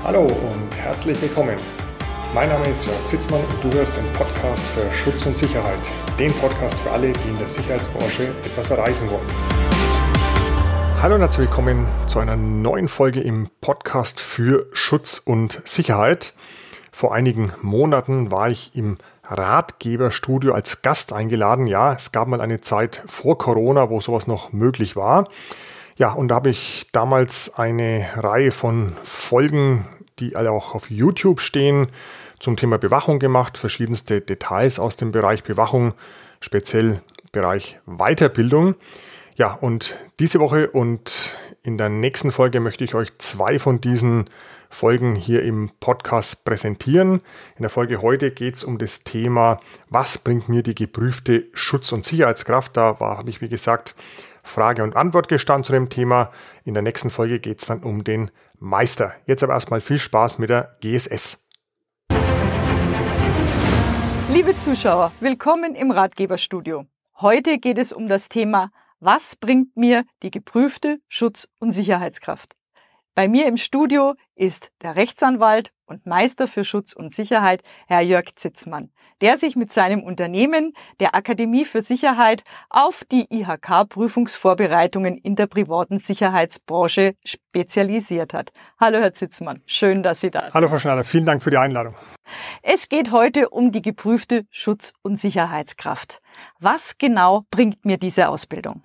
Hallo und herzlich willkommen. Mein Name ist Jörg Zitzmann und du hörst den Podcast für Schutz und Sicherheit. Den Podcast für alle, die in der Sicherheitsbranche etwas erreichen wollen. Hallo und herzlich willkommen zu einer neuen Folge im Podcast für Schutz und Sicherheit. Vor einigen Monaten war ich im Ratgeberstudio als Gast eingeladen. Ja, es gab mal eine Zeit vor Corona, wo sowas noch möglich war. Ja, und da habe ich damals eine Reihe von Folgen, die alle auch auf YouTube stehen, zum Thema Bewachung gemacht. Verschiedenste Details aus dem Bereich Bewachung, speziell Bereich Weiterbildung. Ja, und diese Woche und in der nächsten Folge möchte ich euch 2 von diesen Folgen hier im Podcast präsentieren. In der Folge heute geht es um das Thema, was bringt mir die geprüfte Schutz- und Sicherheitskraft? Da habe ich, wie gesagt, Frage und Antwort gestanden zu dem Thema. In der nächsten Folge geht es dann um den Meister. Jetzt aber erstmal viel Spaß mit der GSS. Liebe Zuschauer, willkommen im Ratgeberstudio. Heute geht es um das Thema, was bringt mir die geprüfte Schutz- und Sicherheitskraft? Bei mir im Studio ist der Rechtsanwalt und Meister für Schutz und Sicherheit, Herr Jörg Zitzmann, der sich mit seinem Unternehmen, der Akademie für Sicherheit, auf die IHK-Prüfungsvorbereitungen in der privaten Sicherheitsbranche spezialisiert hat. Hallo Herr Zitzmann, schön, dass Sie da sind. Hallo Frau Schneider, vielen Dank für die Einladung. Es geht heute um die geprüfte Schutz- und Sicherheitskraft. Was genau bringt mir diese Ausbildung?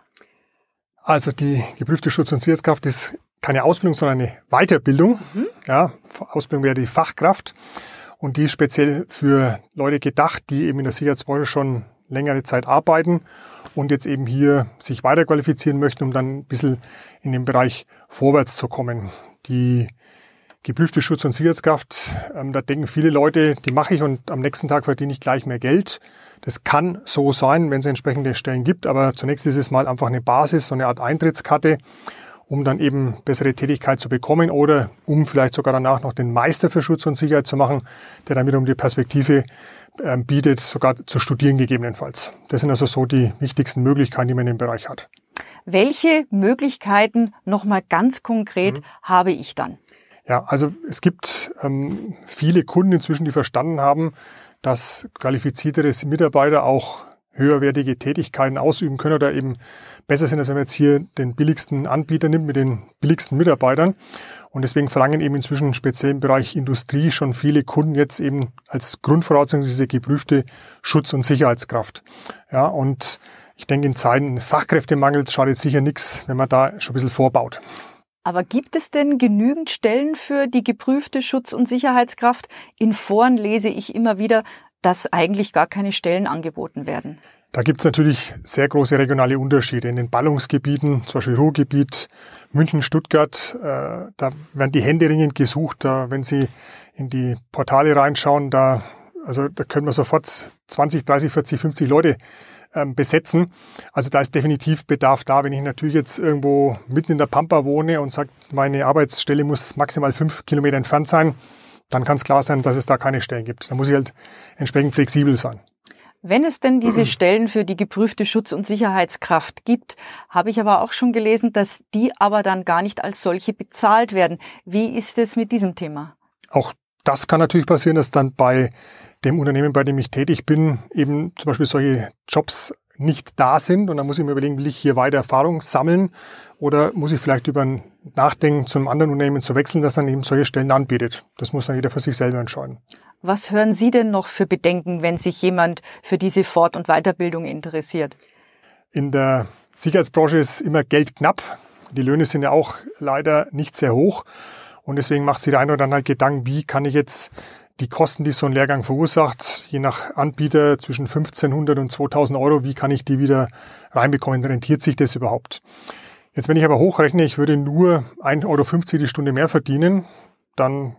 Also die geprüfte Schutz- und Sicherheitskraft ist keine Ausbildung, sondern eine Weiterbildung. Ja, Ausbildung wäre die Fachkraft und die ist speziell für Leute gedacht, die eben in der Sicherheitsbranche schon längere Zeit arbeiten und jetzt eben hier sich weiterqualifizieren möchten, um dann ein bisschen in dem Bereich vorwärts zu kommen. Die geprüfte Schutz- und Sicherheitskraft, da denken viele Leute, die mache ich und am nächsten Tag verdiene ich gleich mehr Geld. Das kann so sein, wenn es entsprechende Stellen gibt, aber zunächst ist es mal einfach eine Basis, so eine Art Eintrittskarte, um dann eben bessere Tätigkeit zu bekommen oder um vielleicht sogar danach noch den Meister für Schutz und Sicherheit zu machen, der dann wiederum die Perspektive bietet, sogar zu studieren gegebenenfalls. Das sind also so die wichtigsten Möglichkeiten, die man in dem Bereich hat. Welche Möglichkeiten nochmal ganz konkret habe ich dann? Ja, also es gibt viele Kunden inzwischen, die verstanden haben, dass qualifiziertere Mitarbeiter auch höherwertige Tätigkeiten ausüben können oder eben besser sind, als wenn man jetzt hier den billigsten Anbieter nimmt mit den billigsten Mitarbeitern. Und deswegen verlangen eben inzwischen speziell im Bereich Industrie schon viele Kunden jetzt eben als Grundvoraussetzung diese geprüfte Schutz- und Sicherheitskraft. Ja, und ich denke, in Zeiten des Fachkräftemangels schadet sicher nichts, wenn man da schon ein bisschen vorbaut. Aber gibt es denn genügend Stellen für die geprüfte Schutz- und Sicherheitskraft? In Foren lese ich immer wieder, dass eigentlich gar keine Stellen angeboten werden. Da gibt es natürlich sehr große regionale Unterschiede. In den Ballungsgebieten, zum Beispiel Ruhrgebiet, München, Stuttgart, da werden die händeringend gesucht. Wenn Sie in die Portale reinschauen, da können wir sofort 20, 30, 40, 50 Leute besetzen. Also da ist definitiv Bedarf da. Wenn ich natürlich jetzt irgendwo mitten in der Pampa wohne und sage, meine Arbeitsstelle muss maximal 5 Kilometer entfernt sein, dann kann es klar sein, dass es da keine Stellen gibt. Da muss ich halt entsprechend flexibel sein. Wenn es denn diese Stellen für die geprüfte Schutz- und Sicherheitskraft gibt, habe ich aber auch schon gelesen, dass die aber dann gar nicht als solche bezahlt werden. Wie ist es mit diesem Thema? Auch das kann natürlich passieren, dass dann bei dem Unternehmen, bei dem ich tätig bin, eben zum Beispiel solche Jobs nicht da sind. Und dann muss ich mir überlegen, will ich hier weiter Erfahrung sammeln oder muss ich vielleicht über ein Nachdenken zu einem anderen Unternehmen zu wechseln, das dann eben solche Stellen anbietet. Das muss dann jeder für sich selber entscheiden. Was hören Sie denn noch für Bedenken, wenn sich jemand für diese Fort- und Weiterbildung interessiert? In der Sicherheitsbranche ist immer Geld knapp. Die Löhne sind ja auch leider nicht sehr hoch. Und deswegen macht sich der eine oder andere Gedanken, wie kann ich jetzt die Kosten, die so ein Lehrgang verursacht, je nach Anbieter zwischen 1.500 und 2.000 Euro, wie kann ich die wieder reinbekommen? Rentiert sich das überhaupt? Jetzt, wenn ich aber hochrechne, ich würde nur 1,50 Euro die Stunde mehr verdienen, dann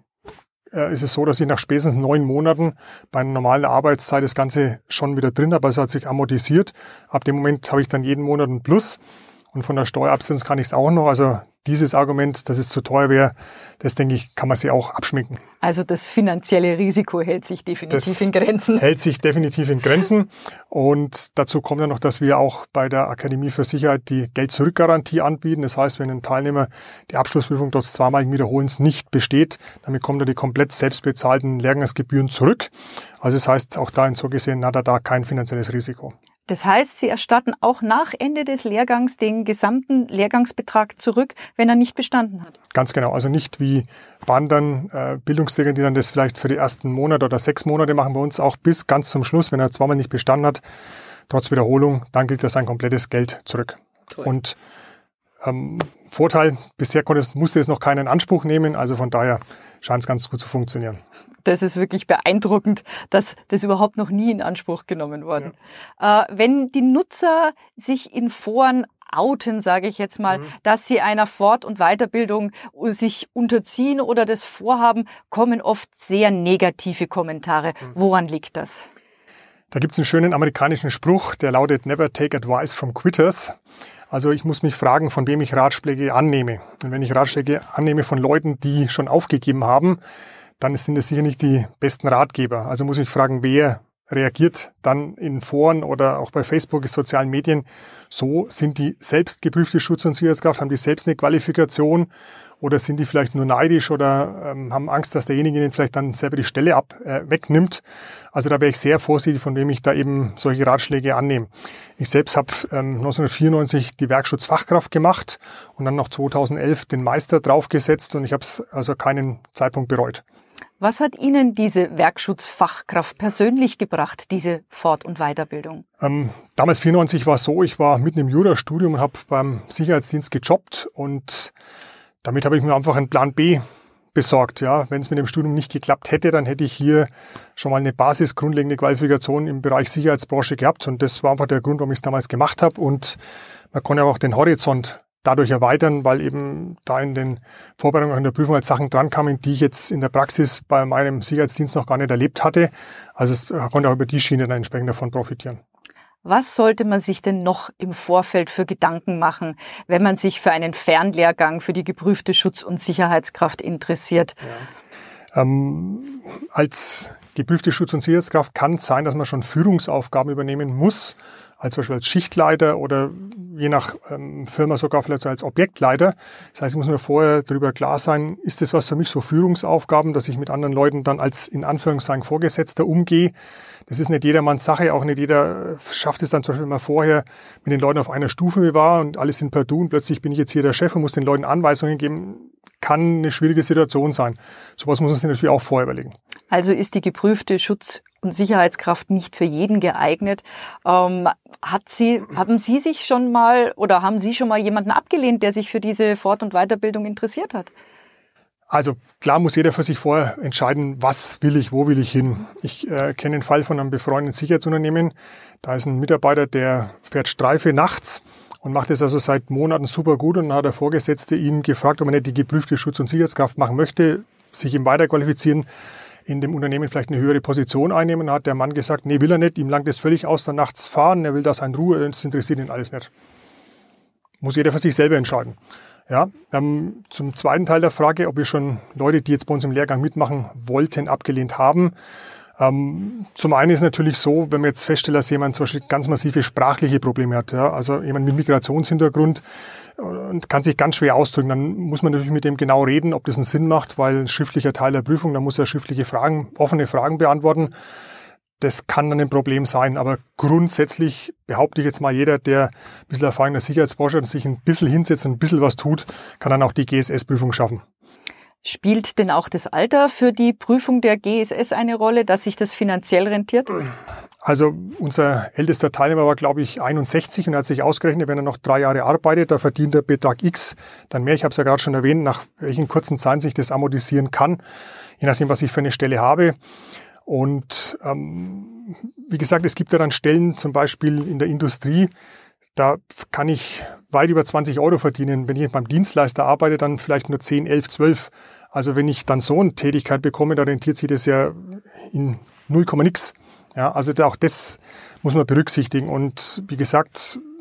ist es so, dass ich nach spätestens 9 Monaten bei einer normalen Arbeitszeit das Ganze schon wieder drin habe. Also es hat sich amortisiert. Ab dem Moment habe ich dann jeden Monat ein Plus. Und von der Steuerabsenz kann ich es auch noch. Also dieses Argument, dass es zu teuer wäre, das denke ich, kann man sich auch abschminken. Also das finanzielle Risiko hält sich definitiv in Grenzen. Hält sich definitiv in Grenzen. Und dazu kommt ja noch, dass wir auch bei der Akademie für Sicherheit die Geld-Zurück-Garantie anbieten. Das heißt, wenn ein Teilnehmer die Abschlussprüfung trotz zweimaligen Wiederholens nicht besteht, dann bekommt er die komplett selbst bezahlten Lehrgangsgebühren zurück. Also das heißt, auch dahin so gesehen hat er da kein finanzielles Risiko. Das heißt, Sie erstatten auch nach Ende des Lehrgangs den gesamten Lehrgangsbetrag zurück, wenn er nicht bestanden hat? Ganz genau. Also nicht wie bei anderen Bildungsträgern, die dann das vielleicht für die ersten Monate oder 6 Monate machen, bei uns auch bis ganz zum Schluss, wenn er zweimal nicht bestanden hat, trotz Wiederholung, dann kriegt er sein komplettes Geld zurück. Toll. Und Vorteil, bisher musste es noch keinen in Anspruch nehmen, also von daher scheint es ganz gut zu funktionieren. Das ist wirklich beeindruckend, dass das überhaupt noch nie in Anspruch genommen worden. Ja. Wenn die Nutzer sich in Foren outen, sage ich jetzt mal, dass sie einer Fort- und Weiterbildung sich unterziehen oder das vorhaben, kommen oft sehr negative Kommentare. Woran liegt das? Da gibt es einen schönen amerikanischen Spruch, der lautet "Never take advice from quitters". Also ich muss mich fragen, von wem ich Ratschläge annehme. Und wenn ich Ratschläge annehme von Leuten, die schon aufgegeben haben, dann sind es sicher nicht die besten Ratgeber. Also muss ich fragen, wer reagiert dann in Foren oder auch bei Facebook, in sozialen Medien so? Sind die selbst geprüfte Schutz- und Sicherheitskraft? Haben die selbst eine Qualifikation? Oder sind die vielleicht nur neidisch oder haben Angst, dass derjenige ihnen vielleicht dann selber die Stelle wegnimmt? Also da wäre ich sehr vorsichtig, von wem ich da eben solche Ratschläge annehme. Ich selbst habe 1994 die Werkschutzfachkraft gemacht und dann noch 2011 den Meister draufgesetzt und ich habe es also keinen Zeitpunkt bereut. Was hat Ihnen diese Werkschutzfachkraft persönlich gebracht, diese Fort- und Weiterbildung? Damals 1994 war es so, ich war mitten im Jurastudium und habe beim Sicherheitsdienst gejobbt und damit habe ich mir einfach einen Plan B besorgt. Ja, wenn es mit dem Studium nicht geklappt hätte, dann hätte ich hier schon mal eine grundlegende Qualifikation im Bereich Sicherheitsbranche gehabt und das war einfach der Grund, warum ich es damals gemacht habe und man konnte auch den Horizont dadurch erweitern, weil eben da in den Vorbereitungen in der Prüfung halt Sachen drankamen, die ich jetzt in der Praxis bei meinem Sicherheitsdienst noch gar nicht erlebt hatte. Also es konnte auch über die Schiene dann entsprechend davon profitieren. Was sollte man sich denn noch im Vorfeld für Gedanken machen, wenn man sich für einen Fernlehrgang für die geprüfte Schutz- und Sicherheitskraft interessiert? Ja. Als geprüfte Schutz- und Sicherheitskraft kann es sein, dass man schon Führungsaufgaben übernehmen muss, als Beispiel als Schichtleiter oder je nach Firma sogar vielleicht so als Objektleiter. Das heißt, ich muss mir vorher darüber klar sein, ist das was für mich, so Führungsaufgaben, dass ich mit anderen Leuten dann als in Anführungszeichen Vorgesetzter umgehe. Das ist nicht jedermanns Sache, auch nicht jeder schafft es dann zum Beispiel mal vorher mit den Leuten auf einer Stufe wie war und alles sind per Du und plötzlich bin ich jetzt hier der Chef und muss den Leuten Anweisungen geben. Kann eine schwierige Situation sein. Sowas muss man sich natürlich auch vorher überlegen. Also ist die geprüfte Schutz- und Sicherheitskraft nicht für jeden geeignet. Haben Sie sich schon mal oder haben Sie schon mal jemanden abgelehnt, der sich für diese Fort- und Weiterbildung interessiert hat? Also klar muss jeder für sich vorher entscheiden, was will ich, wo will ich hin. Ich kenne den Fall von einem befreundeten Sicherheitsunternehmen. Da ist ein Mitarbeiter, der fährt Streife nachts und macht es also seit Monaten super gut. Und dann hat der Vorgesetzte ihn gefragt, ob er nicht die geprüfte Schutz- und Sicherheitskraft machen möchte, sich ihm weiterqualifizieren, in dem Unternehmen vielleicht eine höhere Position einnehmen. Da hat der Mann gesagt, nee, will er nicht, ihm langt es völlig aus, dann nachts fahren, er will da seine Ruhe, das interessiert ihn alles nicht. Muss jeder für sich selber entscheiden. Ja, zum zweiten Teil der Frage, ob wir schon Leute, die jetzt bei uns im Lehrgang mitmachen wollten, abgelehnt haben. Zum einen ist es natürlich so, wenn man jetzt feststellt, dass jemand zum Beispiel ganz massive sprachliche Probleme hat, ja, also jemand mit Migrationshintergrund und kann sich ganz schwer ausdrücken, dann muss man natürlich mit dem genau reden, ob das einen Sinn macht, weil ein schriftlicher Teil der Prüfung, da muss er schriftliche Fragen, offene Fragen beantworten. Das kann dann ein Problem sein, aber grundsätzlich behaupte ich jetzt mal, jeder, der ein bisschen Erfahrung in der Sicherheitsbranche hat und sich ein bisschen hinsetzt und ein bisschen was tut, kann dann auch die GSS-Prüfung schaffen. Spielt denn auch das Alter für die Prüfung der GSS eine Rolle, dass sich das finanziell rentiert? Also unser ältester Teilnehmer war, glaube ich, 61 und er hat sich ausgerechnet, wenn er noch 3 Jahre arbeitet, da verdient er Betrag X, dann mehr. Ich habe es ja gerade schon erwähnt, nach welchen kurzen Zeiten sich das amortisieren kann, je nachdem, was ich für eine Stelle habe. Und wie gesagt, es gibt ja dann Stellen, zum Beispiel in der Industrie, da kann ich weit über 20 Euro verdienen. Wenn ich beim Dienstleister arbeite, dann vielleicht nur 10, 11, 12. Also wenn ich dann so eine Tätigkeit bekomme, da rentiert sich das ja in 0, nix. Ja, also auch das muss man berücksichtigen. Und wie gesagt,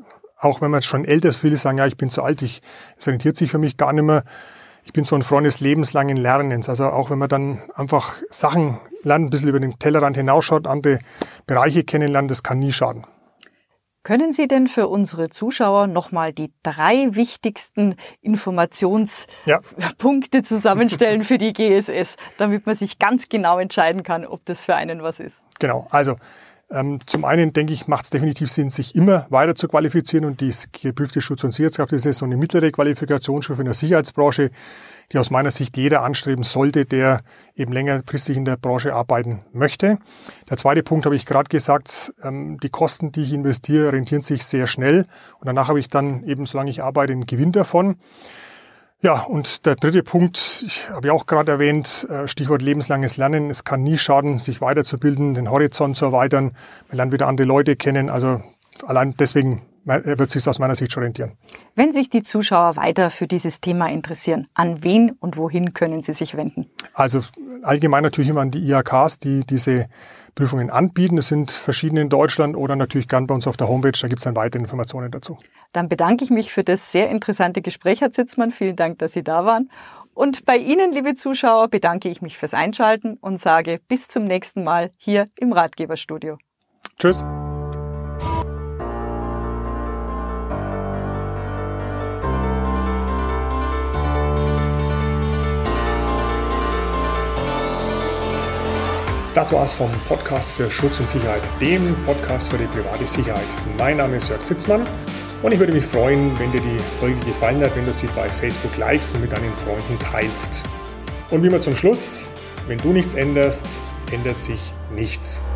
auch wenn man schon älter ist, viele sagen, ja, ich bin zu alt, es rentiert sich für mich gar nicht mehr. Ich bin so ein Freund des lebenslangen Lernens. Also auch wenn man dann einfach Sachen lernt, ein bisschen über den Tellerrand hinausschaut, andere Bereiche kennenlernt, das kann nie schaden. Können Sie denn für unsere Zuschauer nochmal die 3 wichtigsten Informationspunkte zusammenstellen für die GSS, damit man sich ganz genau entscheiden kann, ob das für einen was ist? Genau, also zum einen denke ich, macht es definitiv Sinn, sich immer weiter zu qualifizieren und die geprüfte Schutz- und Sicherheitskraft ist so eine mittlere Qualifikationsstufe in der Sicherheitsbranche, die aus meiner Sicht jeder anstreben sollte, der eben längerfristig in der Branche arbeiten möchte. Der zweite Punkt habe ich gerade gesagt, die Kosten, die ich investiere, rentieren sich sehr schnell und danach habe ich dann eben, solange ich arbeite, einen Gewinn davon. Ja, und der dritte Punkt, habe ich auch gerade erwähnt, Stichwort lebenslanges Lernen. Es kann nie schaden, sich weiterzubilden, den Horizont zu erweitern. Man lernt wieder andere Leute kennen. Also allein deswegen wird es sich aus meiner Sicht schon rentieren. Wenn sich die Zuschauer weiter für dieses Thema interessieren, an wen und wohin können sie sich wenden? Also allgemein natürlich immer an die IHKs, die diese Prüfungen anbieten. Es sind verschiedene in Deutschland oder natürlich gern bei uns auf der Homepage. Da gibt es dann weitere Informationen dazu. Dann bedanke ich mich für das sehr interessante Gespräch, Herr Zitzmann. Vielen Dank, dass Sie da waren. Und bei Ihnen, liebe Zuschauer, bedanke ich mich fürs Einschalten und sage bis zum nächsten Mal hier im Ratgeberstudio. Tschüss. Das war's vom Podcast für Schutz und Sicherheit, dem Podcast für die private Sicherheit. Mein Name ist Jörg Zitzmann und ich würde mich freuen, wenn dir die Folge gefallen hat, wenn du sie bei Facebook likest und mit deinen Freunden teilst. Und wie immer zum Schluss, wenn du nichts änderst, ändert sich nichts.